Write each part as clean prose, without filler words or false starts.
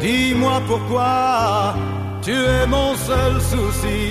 Dis-moi pourquoi tu es mon seul souci.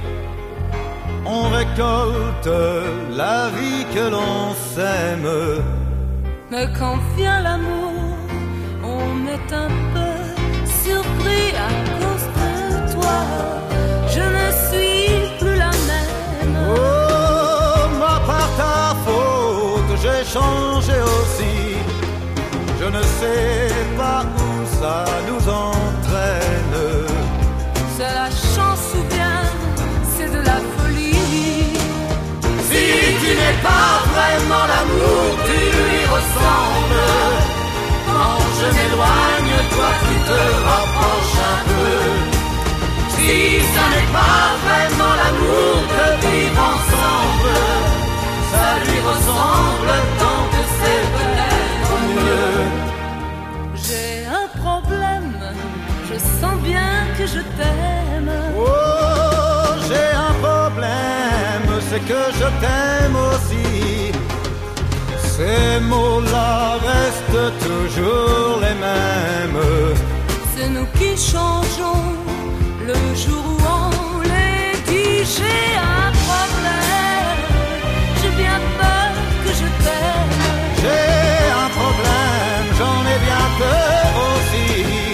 On récolte la vie que l'on sème. Mais quand vient l'amour, on est un peu surpris à cause de toi. Je ne suis plus la même. Oh, moi par ta faute, j'ai changé aussi. Je ne sais pas où ça nous entraîne. C'est la chance ou bien c'est de la folie. Si tu n'es pas vraiment l'amour, tu lui ressembles. Quand je m'éloigne, toi tu te rapproches un peu. Si ça n'est pas vraiment l'amour de vivre ensemble, ça lui ressemble tant que c'est peut-être mieux. J'ai un problème, je sens bien que je t'aime. Oh, j'ai un problème, c'est que je t'aime aussi. Ces mots-là restent toujours les mêmes. C'est nous qui changeons le jour où on les dit. J'ai un problème, j'ai bien peur que je t'aime. J'ai un problème, j'en ai bien peur aussi.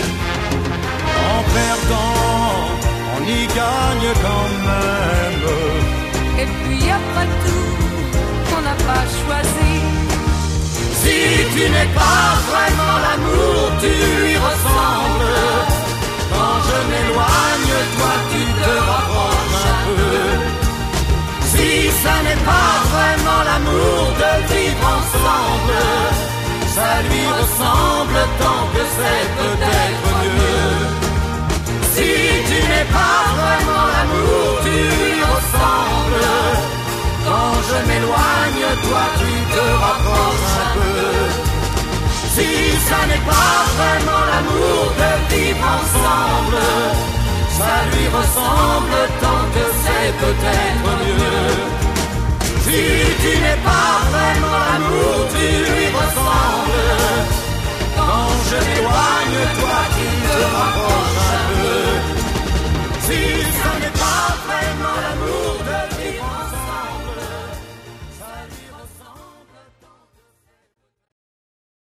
En perdant, on y gagne quand même. Et puis après tout, on n'a pas choisi. Si tu n'es pas vraiment l'amour, tu lui ressembles. Quand je m'éloigne, toi tu te rapproches un peu. Si ça n'est pas vraiment l'amour de vivre ensemble, ça lui ressemble tant que c'est peut-être mieux. Si tu n'es pas vraiment l'amour, tu lui ressembles. Quand je m'éloigne, toi tu te rapproches un peu. Si ça n'est pas vraiment l'amour de vivre ensemble, ça lui ressemble tant que c'est peut-être mieux. Si tu n'es pas vraiment l'amour, tu lui ressembles.